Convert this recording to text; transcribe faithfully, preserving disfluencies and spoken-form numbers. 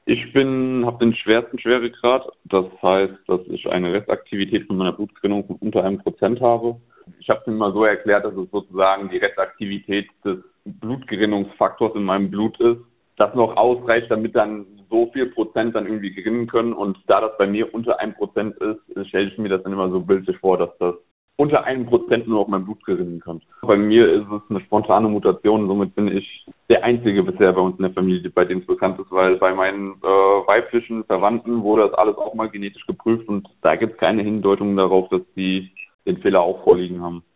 Ich bin, habe den schwersten Schweregrad. Das heißt, dass ich eine Restaktivität von meiner Blutgerinnung von unter einem Prozent habe. Ich habe es mir mal so erklärt, dass es sozusagen die Restaktivität des Blutgerinnungsfaktors in meinem Blut ist, das noch ausreicht, damit dann so viel Prozent dann irgendwie gerinnen können. Und da das bei mir unter einem Prozent ist, stelle ich mir das dann immer so bildlich vor, dass das unter einem Prozent nur auf mein Blut gerinnen kann. Bei mir ist es eine spontane Mutation, somit bin ich der Einzige bisher bei uns in der Familie, bei dem es bekannt ist, weil bei meinen äh, weiblichen Verwandten wurde das alles auch mal genetisch geprüft und da gibt es keine Hindeutungen darauf, dass die den Fehler auch vorliegen haben.